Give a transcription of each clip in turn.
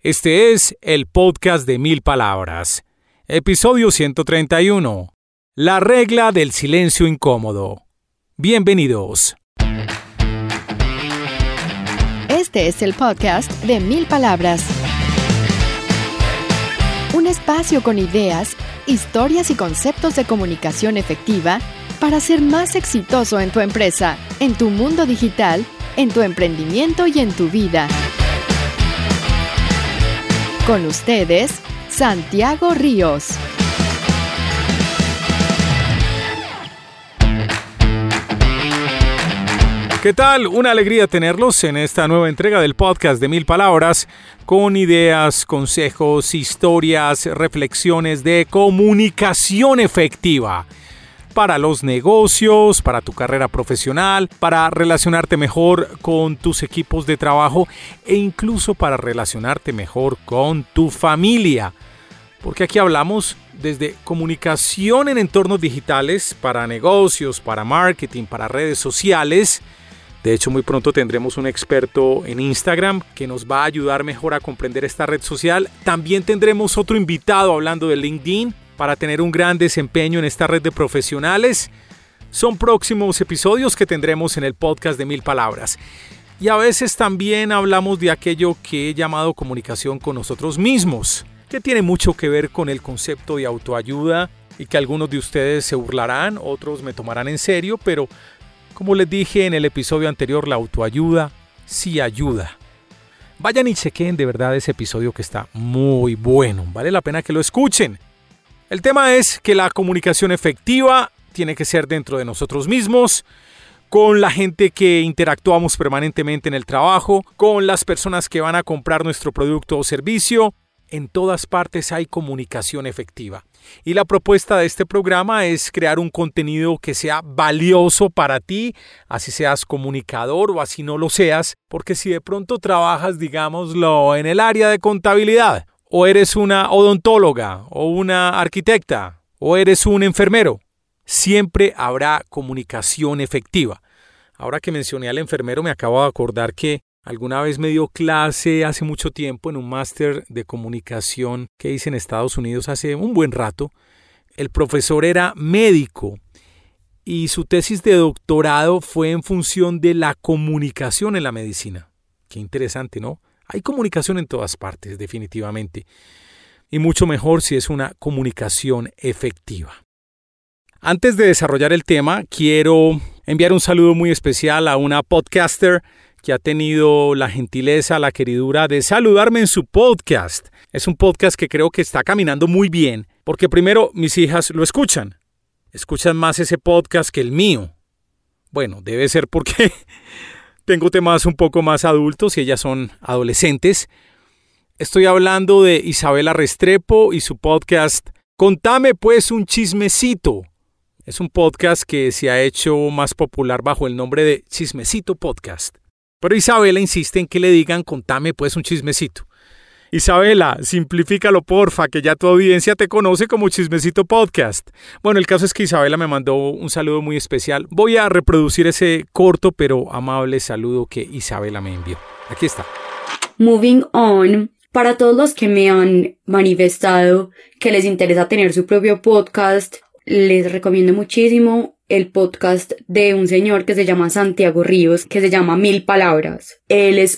Este es el podcast de 1000 palabras. Episodio 131. La regla del silencio incómodo. Bienvenidos. Este es el podcast de 1000 palabras. Un espacio con ideas, historias y conceptos de comunicación efectiva para ser más exitoso en tu empresa, en tu mundo digital, en tu emprendimiento y en tu vida. Con ustedes, Santiago Ríos. ¿Qué tal? Una alegría tenerlos en esta nueva entrega del podcast de 1000 palabras con ideas, consejos, historias, reflexiones de comunicación efectiva para los negocios, para tu carrera profesional, para relacionarte mejor con tus equipos de trabajo e incluso para relacionarte mejor con tu familia. Porque aquí hablamos desde comunicación en entornos digitales, para negocios, para marketing, para redes sociales. De hecho, muy pronto tendremos un experto en Instagram que nos va a ayudar mejor a comprender esta red social. También tendremos otro invitado hablando de LinkedIn para tener un gran desempeño en esta red de profesionales. Son próximos episodios que tendremos en el podcast de 1000 palabras. Y a veces también hablamos de aquello que he llamado comunicación con nosotros mismos, que tiene mucho que ver con el concepto de autoayuda y que algunos de ustedes se burlarán, otros me tomarán en serio, pero como les dije en el episodio anterior, la autoayuda sí ayuda. Vayan y chequen de verdad ese episodio que está muy bueno, vale la pena que lo escuchen. El tema es que la comunicación efectiva tiene que ser dentro de nosotros mismos, con la gente que interactuamos permanentemente en el trabajo, con las personas que van a comprar nuestro producto o servicio. En todas partes hay comunicación efectiva. Y la propuesta de este programa es crear un contenido que sea valioso para ti, así seas comunicador o así no lo seas, porque si de pronto trabajas, digámoslo, en el área de contabilidad, o eres una odontóloga, o una arquitecta, o eres un enfermero, siempre habrá comunicación efectiva. Ahora que mencioné al enfermero, me acabo de acordar que alguna vez me dio clase hace mucho tiempo en un máster de comunicación que hice en Estados Unidos hace un buen rato. El profesor era médico y su tesis de doctorado fue en función de la comunicación en la medicina. Qué interesante, ¿no? Hay comunicación en todas partes, definitivamente. Y mucho mejor si es una comunicación efectiva. Antes de desarrollar el tema, quiero enviar un saludo muy especial a una podcaster que ha tenido la gentileza, la queridura de saludarme en su podcast. Es un podcast que creo que está caminando muy bien, porque primero mis hijas lo escuchan. Escuchan más ese podcast que el mío. Bueno, debe ser porque tengo temas un poco más adultos y ellas son adolescentes. Estoy hablando de Isabela Restrepo y su podcast Contame pues un chismecito. Es un podcast que se ha hecho más popular bajo el nombre de Chismecito Podcast. Pero Isabela insiste en que le digan contame pues un chismecito. Isabela, simplifícalo porfa, que ya tu audiencia te conoce como Chismecito Podcast. Bueno, el caso es que Isabela me mandó un saludo muy especial. Voy a reproducir ese corto pero amable saludo que Isabela me envió. Aquí está. Moving on. Para todos los que me han manifestado que les interesa tener su propio podcast, les recomiendo muchísimo el podcast de un señor que se llama Santiago Ríos, que se llama 1000 palabras. Él es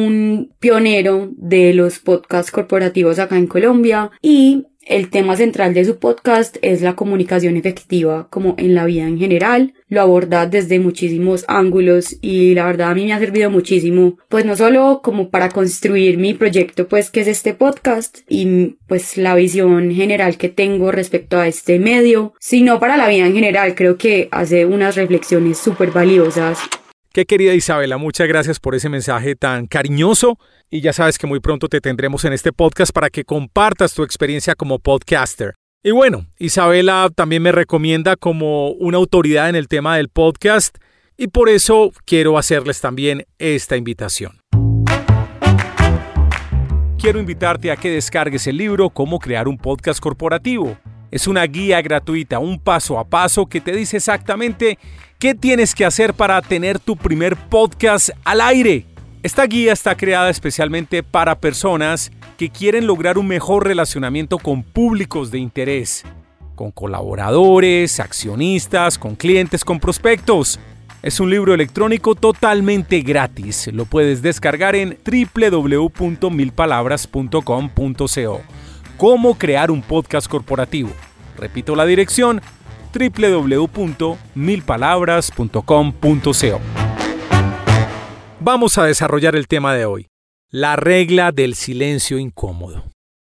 un pionero de los podcasts corporativos acá en Colombia y el tema central de su podcast es la comunicación efectiva, como en la vida en general. Lo aborda desde muchísimos ángulos y la verdad a mí me ha servido muchísimo, pues no solo como para construir mi proyecto, pues que es este podcast y pues la visión general que tengo respecto a este medio, sino para la vida en general. Creo que hace unas reflexiones súper valiosas. Qué querida Isabela, muchas gracias por ese mensaje tan cariñoso y ya sabes que muy pronto te tendremos en este podcast para que compartas tu experiencia como podcaster. Y bueno, Isabela también me recomienda como una autoridad en el tema del podcast y por eso quiero hacerles también esta invitación. Quiero invitarte a que descargues el libro Cómo crear un podcast corporativo. Es una guía gratuita, un paso a paso que te dice exactamente qué tienes que hacer para tener tu primer podcast al aire. Esta guía está creada especialmente para personas que quieren lograr un mejor relacionamiento con públicos de interés, con colaboradores, accionistas, con clientes, con prospectos. Es un libro electrónico totalmente gratis. Lo puedes descargar en www.milpalabras.com.co. ¿Cómo crear un podcast corporativo? Repito la dirección, www.milpalabras.com.co. Vamos a desarrollar el tema de hoy, la regla del silencio incómodo.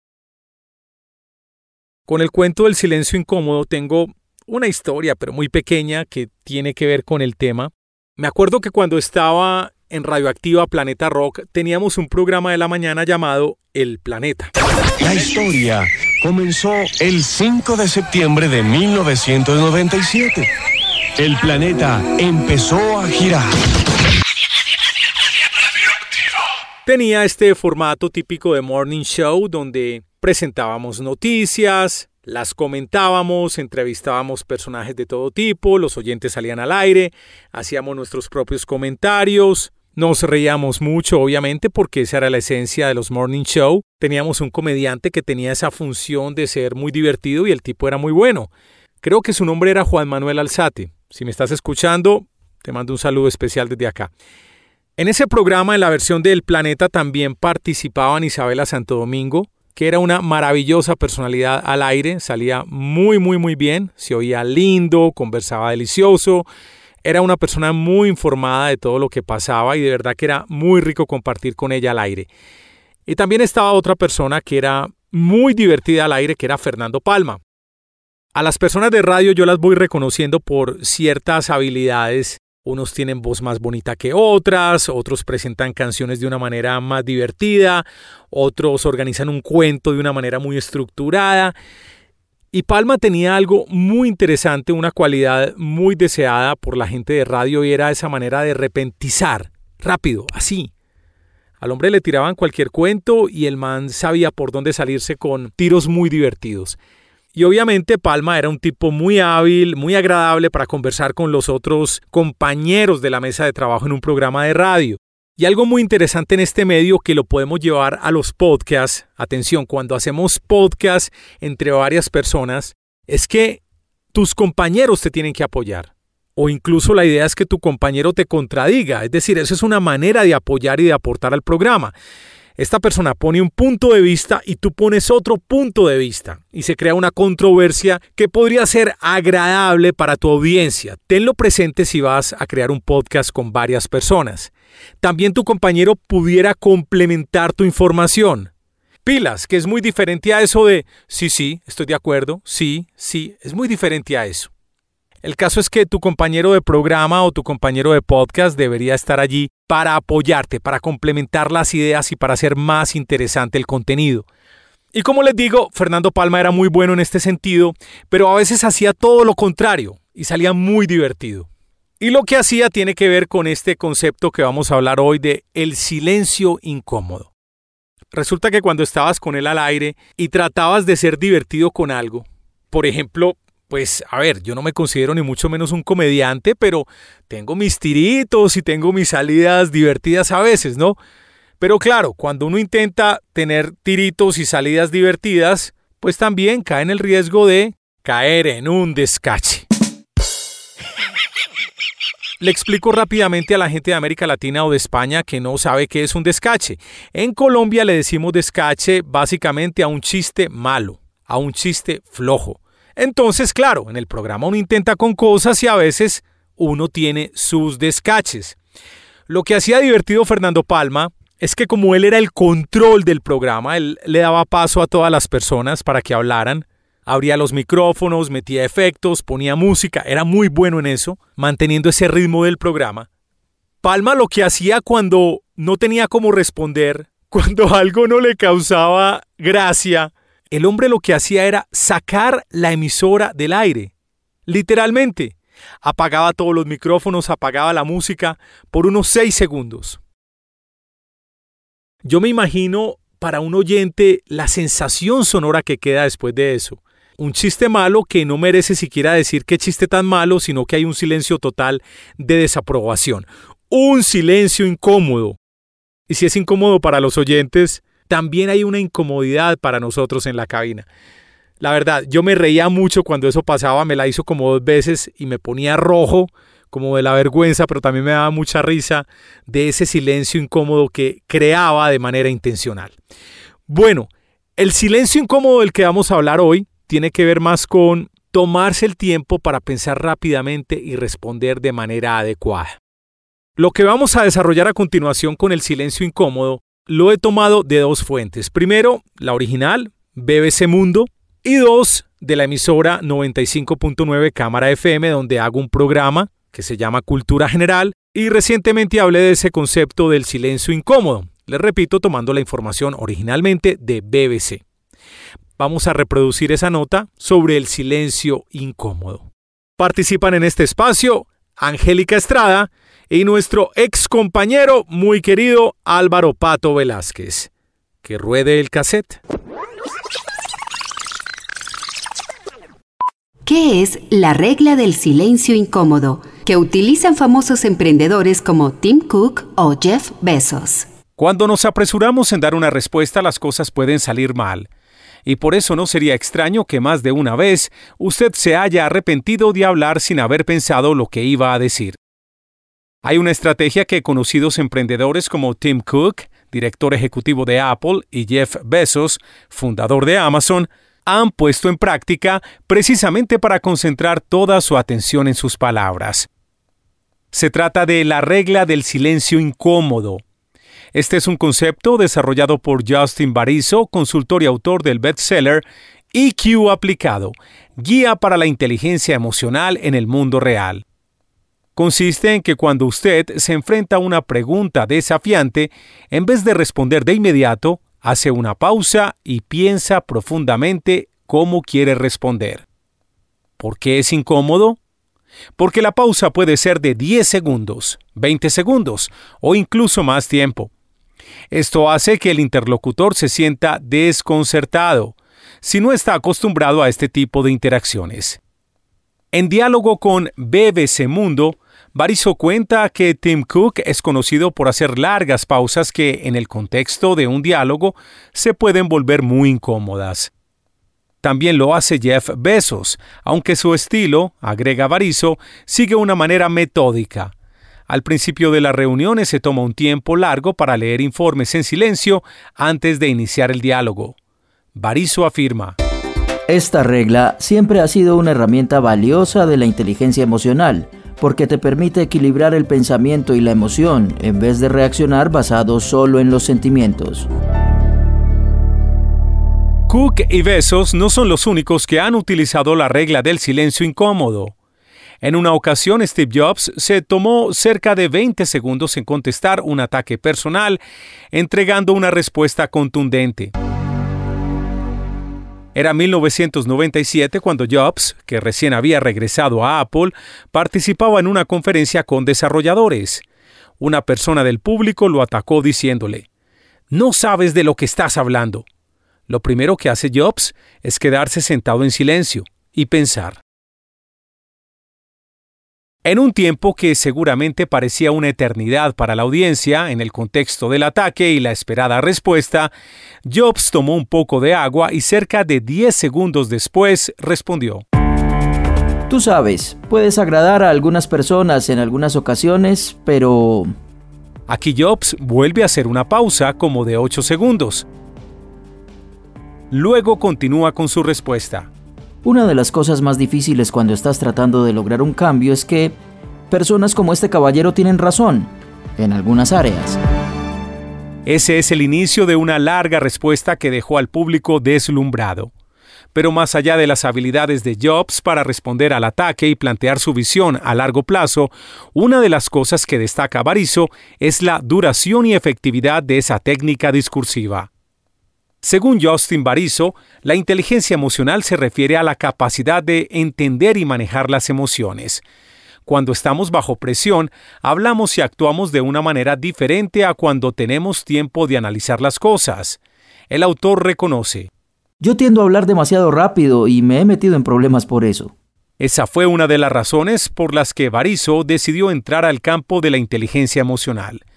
Con el cuento del silencio incómodo tengo una historia, pero muy pequeña, que tiene que ver con el tema. Me acuerdo que cuando estaba en Radioactiva Planeta Rock teníamos un programa de la mañana llamado El Planeta. La historia comenzó el 5 de septiembre de 1997. El planeta empezó a girar. Tenía este formato típico de morning show donde presentábamos noticias, las comentábamos, entrevistábamos personajes de todo tipo, los oyentes salían al aire, hacíamos nuestros propios comentarios, nos reíamos mucho obviamente porque esa era la esencia de los morning show. Teníamos un comediante que tenía esa función de ser muy divertido y el tipo era muy bueno. Creo que su nombre era Juan Manuel Alzate. Si me estás escuchando, te mando un saludo especial desde acá. En ese programa, en la versión de El Planeta, también participaban Isabela Santo Domingo, que era una maravillosa personalidad al aire, salía muy bien, se oía lindo, conversaba delicioso, era una persona muy informada de todo lo que pasaba y de verdad que era muy rico compartir con ella al aire. Y también estaba otra persona que era muy divertida al aire, que era Fernando Palma. A las personas de radio yo las voy reconociendo por ciertas habilidades. Unos tienen voz más bonita que otras, otros presentan canciones de una manera más divertida, otros organizan un cuento de una manera muy estructurada. Y Palma tenía algo muy interesante, una cualidad muy deseada por la gente de radio y era esa manera de repentizar, rápido, así. Al hombre le tiraban cualquier cuento y el man sabía por dónde salirse con tiros muy divertidos. Y obviamente Palma era un tipo muy hábil, muy agradable para conversar con los otros compañeros de la mesa de trabajo en un programa de radio. Y algo muy interesante en este medio que lo podemos llevar a los podcasts, atención, cuando hacemos podcasts entre varias personas, es que tus compañeros te tienen que apoyar. O incluso la idea es que tu compañero te contradiga, es decir, eso es una manera de apoyar y de aportar al programa. Esta persona pone un punto de vista y tú pones otro punto de vista y se crea una controversia que podría ser agradable para tu audiencia. Tenlo presente si vas a crear un podcast con varias personas. También tu compañero pudiera complementar tu información. Pilas, que es muy diferente a eso de sí, estoy de acuerdo, sí, es muy diferente a eso. El caso es que tu compañero de programa o tu compañero de podcast debería estar allí para apoyarte, para complementar las ideas y para hacer más interesante el contenido. Y como les digo, Fernando Palma era muy bueno en este sentido, pero a veces hacía todo lo contrario y salía muy divertido. Y lo que hacía tiene que ver con este concepto que vamos a hablar hoy de el silencio incómodo. Resulta que cuando estabas con él al aire y tratabas de ser divertido con algo, por ejemplo, pues, yo no me considero ni mucho menos un comediante, pero tengo mis tiritos y tengo mis salidas divertidas a veces, ¿no? Pero claro, cuando uno intenta tener tiritos y salidas divertidas, pues también cae en el riesgo de caer en un descache. Le explico rápidamente a la gente de América Latina o de España que no sabe qué es un descache. En Colombia le decimos descache básicamente a un chiste malo, a un chiste flojo. Entonces, claro, en el programa uno intenta con cosas y a veces uno tiene sus descaches. Lo que hacía divertido Fernando Palma es que como él era el control del programa, él le daba paso a todas las personas para que hablaran, abría los micrófonos, metía efectos, ponía música, era muy bueno en eso, manteniendo ese ritmo del programa. Palma lo que hacía cuando no tenía cómo responder, cuando algo no le causaba gracia, el hombre lo que hacía era sacar la emisora del aire. Literalmente, apagaba todos los micrófonos, apagaba la música por unos 6 segundos. Yo me imagino para un oyente la sensación sonora que queda después de eso. Un chiste malo que no merece siquiera decir qué chiste tan malo, sino que hay un silencio total de desaprobación. Un silencio incómodo. Y si es incómodo para los oyentes, también hay una incomodidad para nosotros en la cabina. La verdad, yo me reía mucho cuando eso pasaba, me la hizo como 2 veces y me ponía rojo, como de la vergüenza, pero también me daba mucha risa de ese silencio incómodo que creaba de manera intencional. Bueno, el silencio incómodo del que vamos a hablar hoy tiene que ver más con tomarse el tiempo para pensar rápidamente y responder de manera adecuada. Lo que vamos a desarrollar a continuación con el silencio incómodo lo he tomado de 2 fuentes. Primero, la original, BBC Mundo, y 2, de la emisora 95.9 Cámara FM, donde hago un programa que se llama Cultura General, y recientemente hablé de ese concepto del silencio incómodo. Les repito, tomando la información originalmente de BBC. Vamos a reproducir esa nota sobre el silencio incómodo. Participan en este espacio Angélica Estrada y nuestro ex compañero muy querido Álvaro Pato Velázquez. Que ruede el cassette. ¿Qué es la regla del silencio incómodo que utilizan famosos emprendedores como Tim Cook o Jeff Bezos? Cuando nos apresuramos en dar una respuesta, las cosas pueden salir mal. Y por eso no sería extraño que más de una vez usted se haya arrepentido de hablar sin haber pensado lo que iba a decir. Hay una estrategia que conocidos emprendedores como Tim Cook, director ejecutivo de Apple, y Jeff Bezos, fundador de Amazon, han puesto en práctica precisamente para concentrar toda su atención en sus palabras. Se trata de la regla del silencio incómodo. Este es un concepto desarrollado por Justin Bariso, consultor y autor del bestseller EQ Aplicado, Guía para la Inteligencia Emocional en el Mundo Real. Consiste en que cuando usted se enfrenta a una pregunta desafiante, en vez de responder de inmediato, hace una pausa y piensa profundamente cómo quiere responder. ¿Por qué es incómodo? Porque la pausa puede ser de 10 segundos, 20 segundos o incluso más tiempo. Esto hace que el interlocutor se sienta desconcertado si no está acostumbrado a este tipo de interacciones. En diálogo con BBC Mundo, Bariso cuenta que Tim Cook es conocido por hacer largas pausas que, en el contexto de un diálogo, se pueden volver muy incómodas. También lo hace Jeff Bezos, aunque su estilo, agrega Bariso, sigue una manera metódica. Al principio de las reuniones se toma un tiempo largo para leer informes en silencio antes de iniciar el diálogo. Bariso afirma: esta regla siempre ha sido una herramienta valiosa de la inteligencia emocional, porque te permite equilibrar el pensamiento y la emoción en vez de reaccionar basado solo en los sentimientos. Cook y Bezos no son los únicos que han utilizado la regla del silencio incómodo. En una ocasión, Steve Jobs se tomó cerca de 20 segundos en contestar un ataque personal, entregando una respuesta contundente. Era 1997 cuando Jobs, que recién había regresado a Apple, participaba en una conferencia con desarrolladores. Una persona del público lo atacó diciéndole: «No sabes de lo que estás hablando». Lo primero que hace Jobs es quedarse sentado en silencio y pensar. En un tiempo que seguramente parecía una eternidad para la audiencia, en el contexto del ataque y la esperada respuesta, Jobs tomó un poco de agua y cerca de 10 segundos después respondió: Tú sabes, puedes agradar a algunas personas en algunas ocasiones, pero... Aquí Jobs vuelve a hacer una pausa como de 8 segundos. Luego continúa con su respuesta. Una de las cosas más difíciles cuando estás tratando de lograr un cambio es que personas como este caballero tienen razón, en algunas áreas. Ese es el inicio de una larga respuesta que dejó al público deslumbrado. Pero más allá de las habilidades de Jobs para responder al ataque y plantear su visión a largo plazo, una de las cosas que destaca Bariso es la duración y efectividad de esa técnica discursiva. Según Justin Bariso, la inteligencia emocional se refiere a la capacidad de entender y manejar las emociones. Cuando estamos bajo presión, hablamos y actuamos de una manera diferente a cuando tenemos tiempo de analizar las cosas. El autor reconoce: Yo tiendo a hablar demasiado rápido y me he metido en problemas por eso. Esa fue una de las razones por las que Bariso decidió entrar al campo de la inteligencia emocional.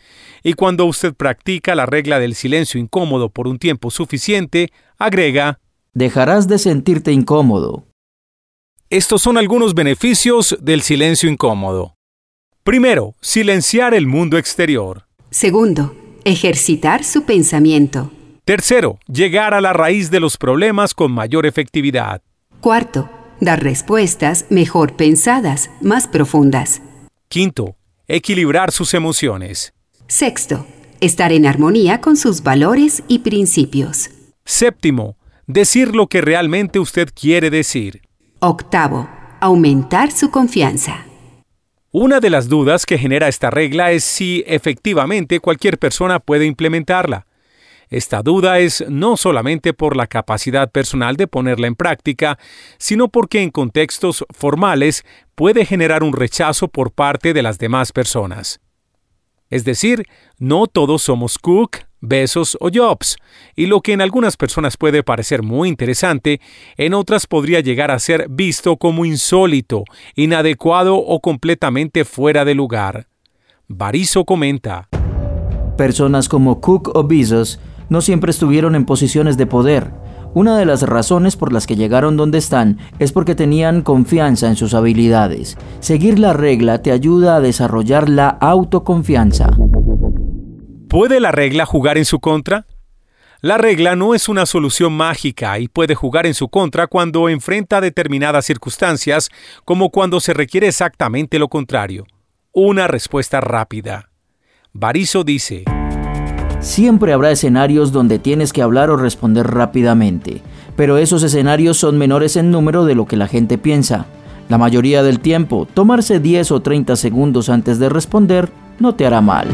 Y cuando usted practica la regla del silencio incómodo por un tiempo suficiente, agrega: dejarás de sentirte incómodo. Estos son algunos beneficios del silencio incómodo. Primero, silenciar el mundo exterior. Segundo, ejercitar su pensamiento. Tercero, llegar a la raíz de los problemas con mayor efectividad. Cuarto, dar respuestas mejor pensadas, más profundas. Quinto, equilibrar sus emociones. Sexto, estar en armonía con sus valores y principios. Séptimo, decir lo que realmente usted quiere decir. Octavo, aumentar su confianza. Una de las dudas que genera esta regla es si efectivamente cualquier persona puede implementarla. Esta duda es no solamente por la capacidad personal de ponerla en práctica, sino porque en contextos formales puede generar un rechazo por parte de las demás personas. Es decir, no todos somos Cook, Bezos o Jobs, y lo que en algunas personas puede parecer muy interesante, en otras podría llegar a ser visto como insólito, inadecuado o completamente fuera de lugar. Bariso comenta: Personas como Cook o Bezos no siempre estuvieron en posiciones de poder. Una de las razones por las que llegaron donde están es porque tenían confianza en sus habilidades. Seguir la regla te ayuda a desarrollar la autoconfianza. ¿Puede la regla jugar en su contra? La regla no es una solución mágica y puede jugar en su contra cuando enfrenta determinadas circunstancias, como cuando se requiere exactamente lo contrario: una respuesta rápida. Bariso dice: siempre habrá escenarios donde tienes que hablar o responder rápidamente, pero esos escenarios son menores en número de lo que la gente piensa. La mayoría del tiempo, tomarse 10 o 30 segundos antes de responder no te hará mal.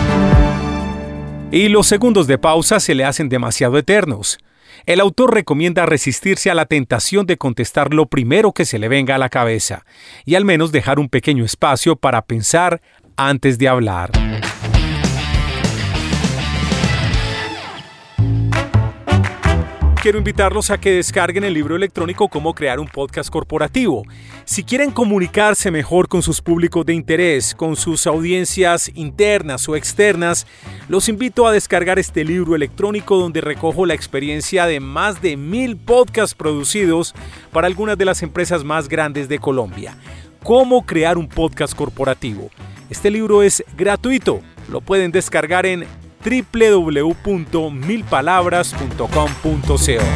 Y los segundos de pausa se le hacen demasiado eternos. El autor recomienda resistirse a la tentación de contestar lo primero que se le venga a la cabeza y al menos dejar un pequeño espacio para pensar antes de hablar. Quiero invitarlos a que descarguen el libro electrónico Cómo crear un podcast corporativo. Si quieren comunicarse mejor con sus públicos de interés, con sus audiencias internas o externas, los invito a descargar este libro electrónico donde recojo la experiencia de más de 1000 podcasts producidos para algunas de las empresas más grandes de Colombia. Cómo crear un podcast corporativo. Este libro es gratuito. Lo pueden descargar en www.milpalabras.com.co.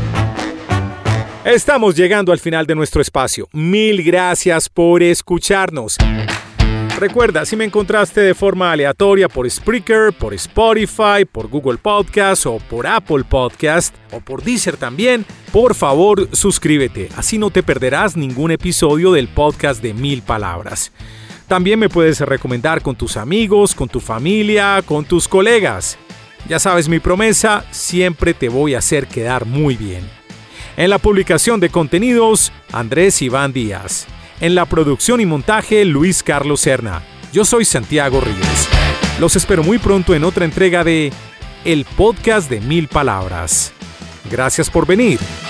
Estamos llegando al final de nuestro espacio. Mil gracias por escucharnos. Recuerda, si me encontraste de forma aleatoria por Spreaker, por Spotify, por Google Podcast o por Apple Podcast o por Deezer también, por favor suscríbete. Así no te perderás ningún episodio del podcast de 1000 Palabras. También me puedes recomendar con tus amigos, con tu familia, con tus colegas. Ya sabes mi promesa, siempre te voy a hacer quedar muy bien. En la publicación de contenidos, Andrés Iván Díaz. En la producción y montaje, Luis Carlos Serna. Yo soy Santiago Ríos. Los espero muy pronto en otra entrega de El Podcast de 1000 Palabras. Gracias por venir.